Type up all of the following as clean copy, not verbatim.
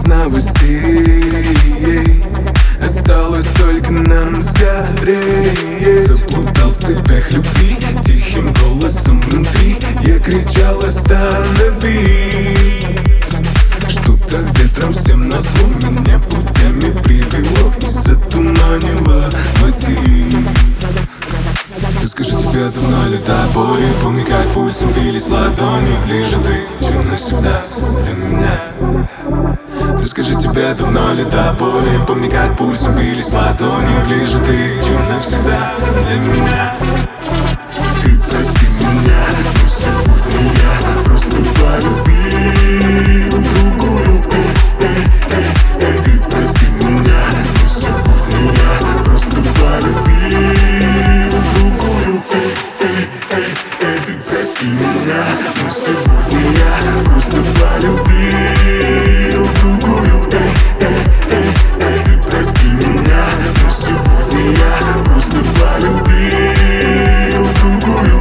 без новостей. Осталось только нам сгореть. Заплутал в цепях любви, тихим голосом внутри я кричал: остановись. Что-то ветром всем назло меня путями привело и затуманило мотив. Расскажи, тебя давно ли до боли? Помни, как пульсом бились ладони. Ближе ты, чем навсегда для меня. Расскажи, тебя давно ли до боли? Помни, как пульсом бились ладони. Ближе ты, чем навсегда для меня. Ты прости меня, но сегодня я просто полюбил другую. Ты прости меня, но сегодня я просто полюбил другую. Ты прости меня, но сегодня я просто полюбил другую. Ты прости меня, но сегодня я просто полюбил другую.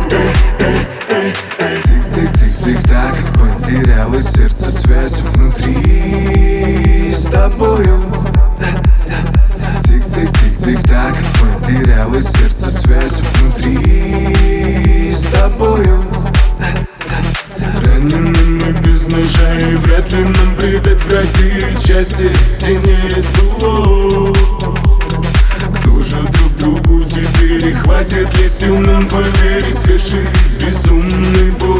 Тик-тик-тик-тик-так, потерялось сердце, связь внутри с тобою. Тик-тик-тик-тик-так, потерялось сердце, связь внутри с тобою. Ранены мы без ножа, и вряд ли нам предотвратить счастье, где не сбыло. Кто же друг другу теперь, и хватит ли сил нам поверить, свершить безумный бой?